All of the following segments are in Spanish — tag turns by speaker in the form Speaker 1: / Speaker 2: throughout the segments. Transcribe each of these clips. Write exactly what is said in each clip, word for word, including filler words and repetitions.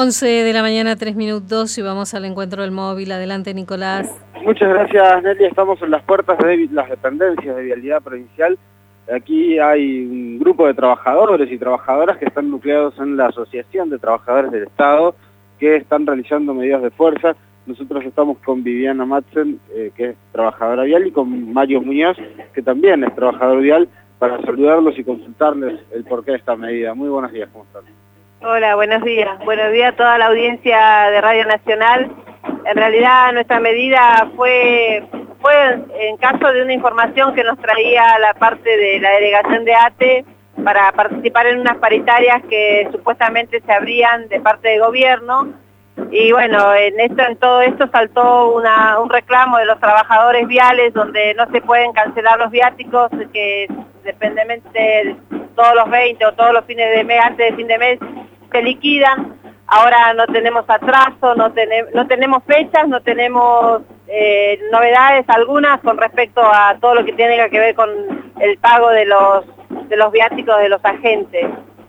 Speaker 1: once de la mañana, tres minutos, y vamos al encuentro del móvil. Adelante, Nicolás.
Speaker 2: Muchas gracias, Nelly. Estamos en las puertas de las dependencias de Vialidad Provincial. Aquí hay un grupo de trabajadores y trabajadoras que están nucleados en la Asociación de Trabajadores del Estado, que están realizando medidas de fuerza. Nosotros estamos con Viviana Madsen, eh, que es trabajadora vial, y con Mario Muñoz, que también es trabajador vial, para saludarlos y consultarles el porqué de esta medida. Muy buenos días, ¿cómo están?
Speaker 3: Hola, buenos días. Buenos días a toda la audiencia de Radio Nacional. En realidad nuestra medida fue, fue en caso de una información que nos traía la parte de la delegación de A T E para participar en unas paritarias que supuestamente se abrían de parte del gobierno. Y bueno, en esto, en todo esto saltó una, un reclamo de los trabajadores viales donde no se pueden cancelar los viáticos, que dependientemente todos los veinte o todos los fines de mes, antes de fin de mes, se liquidan. Ahora no tenemos atraso, no, tenem no tenemos fechas, no tenemos eh, novedades algunas con respecto a todo lo que tiene que ver con el pago de los, de los viáticos de los agentes.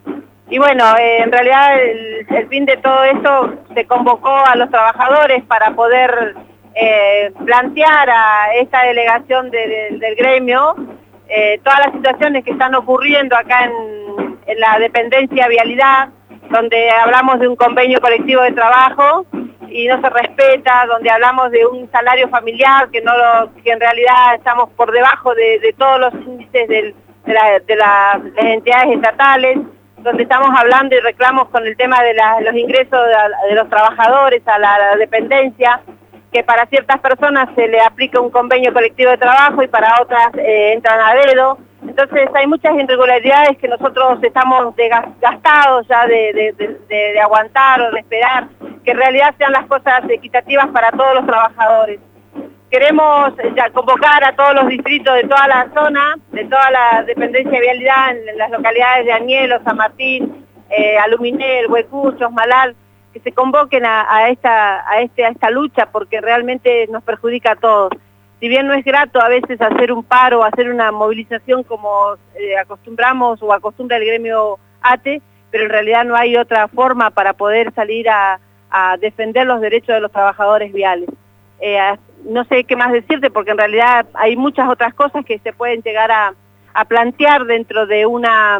Speaker 3: Y bueno, eh, en realidad el, el fin de todo esto se convocó a los trabajadores para poder eh, plantear a esta delegación de, de, del gremio eh, todas las situaciones que están ocurriendo acá en, en la dependencia Vialidad, donde hablamos de un convenio colectivo de trabajo y no se respeta, donde hablamos de un salario familiar que no lo, que en realidad estamos por debajo de, de todos los índices del, de, la, de, la, de las entidades estatales, donde estamos hablando y reclamos con el tema de la, los ingresos de, de los trabajadores a la, a la dependencia, que para ciertas personas se le aplica un convenio colectivo de trabajo y para otras eh, entran a dedo. Entonces hay muchas irregularidades que nosotros estamos desgastados ya de, de, de, de, de aguantar o de esperar, que en realidad sean las cosas equitativas para todos los trabajadores. Queremos ya convocar a todos los distritos de toda la zona, de toda la dependencia de Vialidad, en, en las localidades de Añelo, San Martín, eh, Aluminel, Huecuchos, Malal, que se convoquen a, a, esta, a, este, a esta lucha, porque realmente nos perjudica a todos. Si bien no es grato a veces hacer un paro, hacer una movilización como eh, acostumbramos o acostumbra el gremio A T E, pero en realidad no hay otra forma para poder salir a, a defender los derechos de los trabajadores viales. Eh, no sé qué más decirte, porque en realidad hay muchas otras cosas que se pueden llegar a, a plantear dentro de una,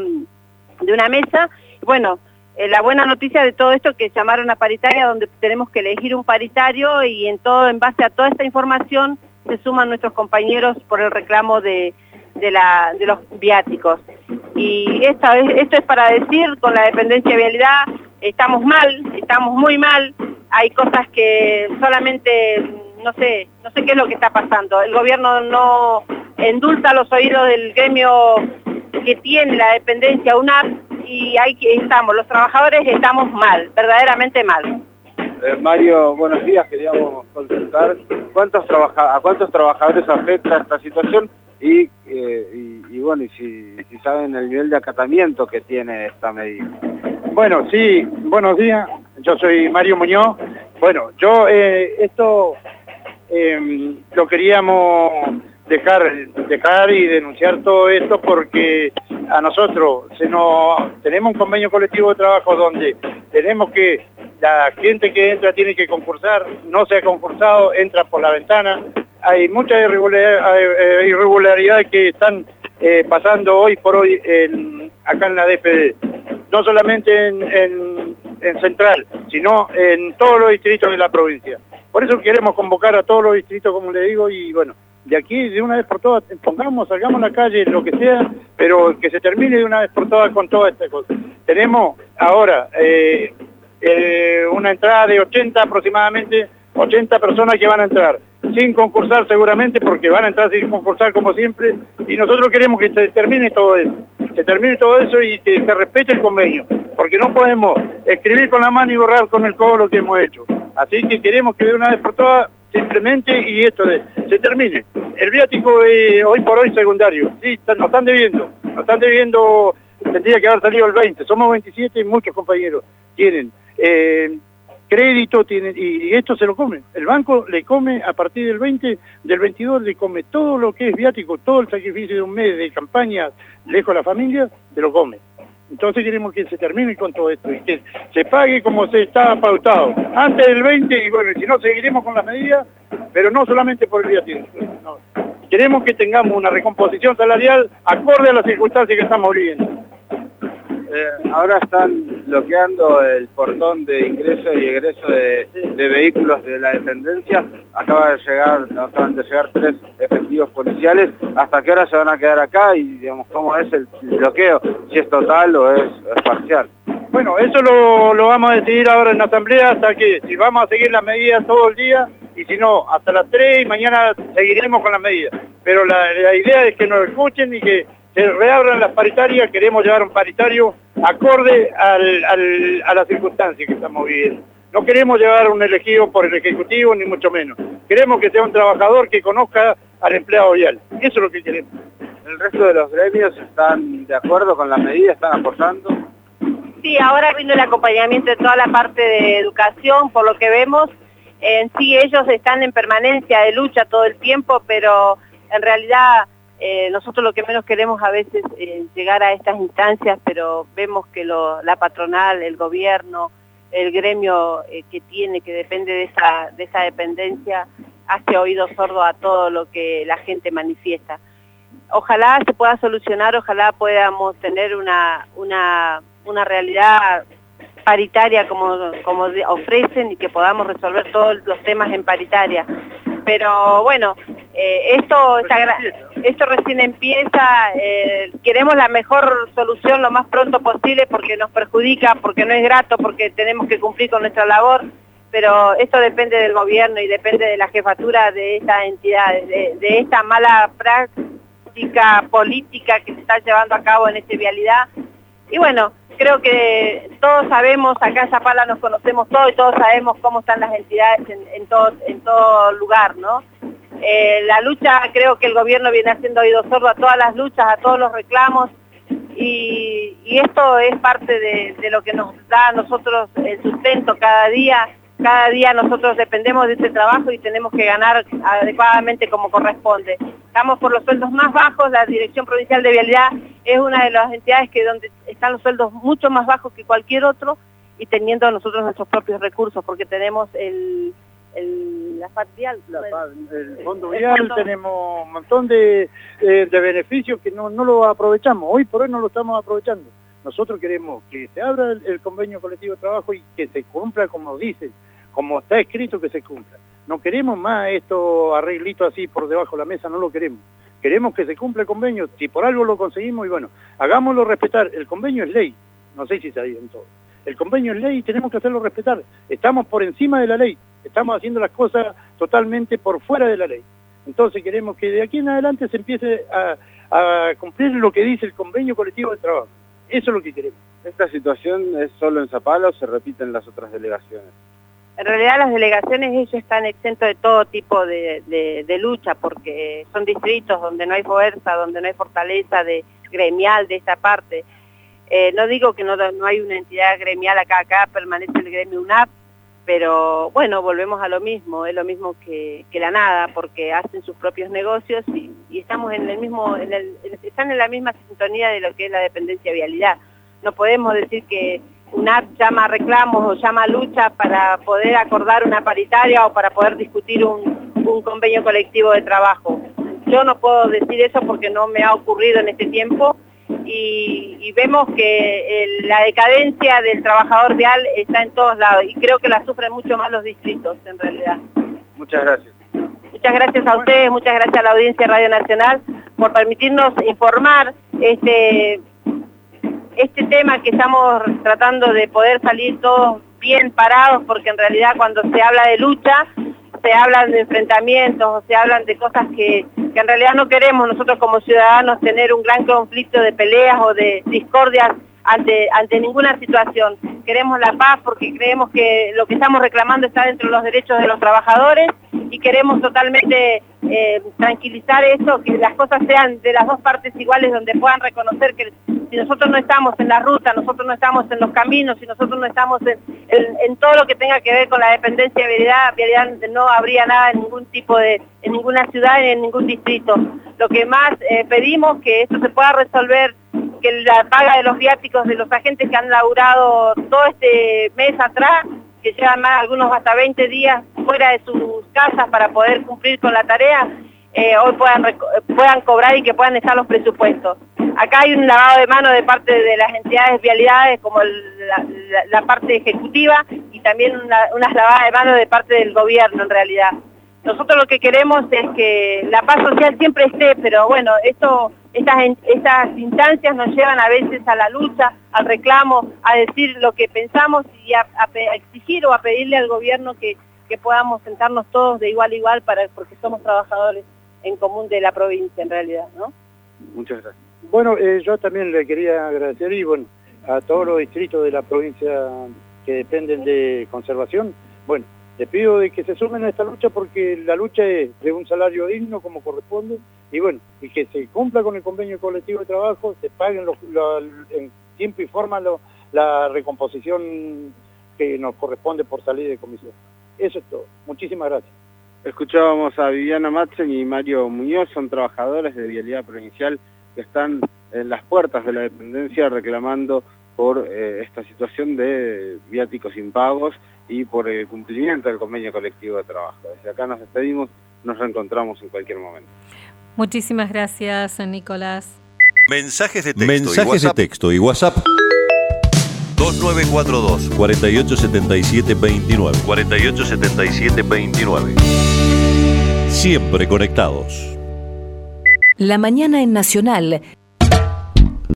Speaker 3: de una mesa. Bueno, eh, la buena noticia de todo esto es que llamaron a paritaria, donde tenemos que elegir un paritario, y en todo, en base a toda esta información se suman nuestros compañeros por el reclamo de, de, la, de los viáticos. Y esta, esto es para decir, con la dependencia de Vialidad, estamos mal, estamos muy mal, hay cosas que solamente, no sé, no sé qué es lo que está pasando. El gobierno no endulza los oídos del gremio que tiene la dependencia U N A P, y ahí estamos, los trabajadores estamos mal, verdaderamente mal.
Speaker 2: Eh, Mario, buenos días. Queríamos consultar cuántos trabaja a cuántos trabajadores afecta esta situación y, eh, y, y bueno, y si, si saben el nivel de acatamiento que tiene esta medida.
Speaker 4: Bueno, sí, buenos días. Yo soy Mario Muñoz. Bueno, yo eh, esto eh, lo queríamos dejar, dejar y denunciar todo esto porque a nosotros se nos tenemos un convenio colectivo de trabajo donde tenemos que la gente que entra tiene que concursar, no se ha concursado, entra por la ventana. Hay muchas irregularidades, irregularidades que están eh, pasando hoy por hoy en, acá en la D P D. No solamente en, en, en Central, sino en todos los distritos de la provincia. Por eso queremos convocar a todos los distritos, como le digo, y bueno, de aquí de una vez por todas, pongamos, salgamos a la calle, lo que sea, pero que se termine de una vez por todas con toda esta cosa. Tenemos ahora eh, eh, una entrada de ochenta aproximadamente, ochenta personas que van a entrar, sin concursar seguramente, porque van a entrar sin concursar como siempre, y nosotros queremos que se termine todo eso, se termine todo eso y que se respete el convenio, porque no podemos escribir con la mano y borrar con el codo lo que hemos hecho. Así que queremos que de una vez por todas simplemente y esto de, se termine. El viático eh, hoy por hoy secundario, sí, nos están debiendo, nos están debiendo, tendría que haber salido el veinte, somos veintisiete y muchos compañeros tienen eh, crédito, tienen, y esto se lo come. El banco le come a partir del veinte, del veintidós le come todo lo que es viático, todo el sacrificio de un mes de campaña lejos de la familia, se lo come. Entonces queremos que se termine con todo esto y que se pague como se estaba pautado. Antes del veinte, y bueno, si no, seguiremos con las medidas, pero no solamente por el día siguiente. No. Queremos que tengamos una recomposición salarial acorde a las circunstancias que estamos viviendo.
Speaker 2: Eh, ahora están bloqueando el portón de ingreso y egreso de, de vehículos de la dependencia. Acaba de llegar, acaban de llegar tres efectivos policiales. ¿Hasta qué hora se van a quedar acá? Y digamos, ¿cómo es el bloqueo? Si es total o es, es parcial.
Speaker 4: Bueno, eso lo, lo vamos a decidir ahora en la asamblea, hasta que si vamos a seguir las medidas todo el día, y si no, hasta las tres, y mañana seguiremos con las medidas. Pero la, la idea es que nos escuchen y que se reabran las paritarias. Queremos llevar un paritario acorde al, al, a las circunstancias que estamos viviendo. No queremos llevar un elegido por el Ejecutivo, ni mucho menos. Queremos que sea un trabajador que conozca al empleado vial. Eso es lo que queremos.
Speaker 2: ¿El resto de los gremios están de acuerdo con las medidas, están apoyando?
Speaker 3: Sí, ahora vino el acompañamiento de toda la parte de educación, por lo que vemos. En sí ellos están en permanencia de lucha todo el tiempo, pero en realidad eh, nosotros lo que menos queremos a veces es llegar a estas instancias, pero vemos que lo, la patronal, el gobierno, el gremio eh, que tiene, que depende de esa, de esa dependencia, hace oído sordo a todo lo que la gente manifiesta. Ojalá se pueda solucionar, ojalá podamos tener una, una, una realidad paritaria como, como ofrecen y que podamos resolver todos los temas en paritaria. Pero bueno, eh, esto, está, esto recién empieza, eh, queremos la mejor solución lo más pronto posible porque nos perjudica, porque no es grato, porque tenemos que cumplir con nuestra labor, pero esto depende del gobierno y depende de la jefatura de esta entidad, de, de esta mala práctica política que se está llevando a cabo en esta vialidad. Y bueno, creo que todos sabemos, acá en Zapala nos conocemos todos y todos sabemos cómo están las entidades en, en, todo, en todo lugar, ¿no? Eh, la lucha, creo que el gobierno viene haciendo oído sordo a todas las luchas, a todos los reclamos, y, y esto es parte de, de lo que nos da a nosotros el sustento cada día. Cada día nosotros dependemos de este trabajo y tenemos que ganar adecuadamente como corresponde. Estamos por los sueldos más bajos, la Dirección Provincial de Vialidad es una de las entidades que donde están los sueldos mucho más bajos que cualquier otro, y teniendo nosotros nuestros propios recursos, porque tenemos el, el la F A T vial,
Speaker 4: la, el, el fondo vial, el fondo... tenemos un montón de, de, de beneficios que no, no lo aprovechamos, hoy por hoy no lo estamos aprovechando. Nosotros queremos que se abra el, el convenio colectivo de trabajo y que se cumpla como dicen, como está escrito que se cumpla. No queremos más estos arreglitos así por debajo de la mesa, no lo queremos. Queremos que se cumpla el convenio, si por algo lo conseguimos, y bueno, hagámoslo respetar. El convenio es ley, no sé si sabían todo. El convenio es ley y tenemos que hacerlo respetar. Estamos por encima de la ley, estamos haciendo las cosas totalmente por fuera de la ley. Entonces queremos que de aquí en adelante se empiece a, a cumplir lo que dice el convenio colectivo de trabajo. Eso es lo que queremos.
Speaker 2: ¿Esta situación es solo en Zapala o se repite en las otras delegaciones?
Speaker 3: En realidad las delegaciones ellos están exentos de todo tipo de, de, de lucha, porque son distritos donde no hay fuerza, donde no hay fortaleza de gremial de esta parte. Eh, no digo que no, no hay una entidad gremial acá, acá permanece el gremio U N A P, pero bueno, volvemos a lo mismo, es lo mismo que, que la nada, porque hacen sus propios negocios y, y estamos en el mismo, en el, están en la misma sintonía de lo que es la dependencia vialidad. No podemos decir que U N A P llama reclamos o llama lucha para poder acordar una paritaria o para poder discutir un, un convenio colectivo de trabajo. Yo no puedo decir eso porque no me ha ocurrido en este tiempo y, y vemos que el, la decadencia del trabajador vial está en todos lados y creo que la sufren mucho más los distritos en realidad.
Speaker 2: Muchas gracias.
Speaker 3: Muchas gracias a ustedes, muchas gracias a la audiencia de Radio Nacional por permitirnos informar este... este tema que estamos tratando de poder salir todos bien parados, porque en realidad cuando se habla de lucha, se hablan de enfrentamientos, o se hablan de cosas que, que en realidad no queremos nosotros como ciudadanos tener un gran conflicto de peleas o de discordias ante, ante ninguna situación. Queremos la paz porque creemos que lo que estamos reclamando está dentro de los derechos de los trabajadores y queremos totalmente eh, tranquilizar eso, que las cosas sean de las dos partes iguales, donde puedan reconocer que si nosotros no estamos en la ruta, nosotros no estamos en los caminos, si nosotros no estamos en, en, en todo lo que tenga que ver con la dependencia de vialidad, vialidad no habría nada en ningún tipo de, en ninguna ciudad ni en ningún distrito. Lo que más eh, pedimos que esto se pueda resolver que la paga de los viáticos de los agentes que han laburado todo este mes atrás, que llevan más, algunos hasta veinte días fuera de sus casas para poder cumplir con la tarea, eh, hoy puedan, puedan cobrar y que puedan estar los presupuestos. Acá hay un lavado de mano de parte de las entidades vialidades, como el, la, la, la parte ejecutiva, y también una, unas lavadas de mano de parte del gobierno en realidad. Nosotros lo que queremos es que la paz social siempre esté, pero bueno, esto, estas, estas instancias nos llevan a veces a la lucha, al reclamo, a decir lo que pensamos y a, a, a exigir o a pedirle al gobierno que, que podamos sentarnos todos de igual a igual, para, porque somos trabajadores en común de la provincia en realidad, ¿no?
Speaker 2: Muchas gracias.
Speaker 4: Bueno, eh, yo también le quería agradecer y bueno, a todos los distritos de la provincia que dependen de conservación, bueno, le pido de que se sumen a esta lucha porque la lucha es de un salario digno como corresponde y bueno, y que se cumpla con el convenio colectivo de trabajo, se paguen los, la, en tiempo y forma lo, la recomposición que nos corresponde por salir de comisión. Eso es todo. Muchísimas gracias.
Speaker 2: Escuchábamos a Viviana Madsen y Mario Muñoz, son trabajadores de Vialidad Provincial que están en las puertas de la dependencia reclamando por eh, esta situación de viáticos impagos y por el cumplimiento del convenio colectivo de trabajo. Desde acá nos despedimos, nos reencontramos en cualquier momento.
Speaker 1: Muchísimas gracias, Nicolás.
Speaker 5: Mensajes de texto,
Speaker 6: Mensajes
Speaker 5: y,
Speaker 6: de texto y WhatsApp
Speaker 5: dos nueve cuatro dos,
Speaker 6: cuatro ocho siete siete dos nueve.
Speaker 5: cuatro ocho siete siete dos nueve.
Speaker 6: Siempre conectados.
Speaker 7: La mañana en Nacional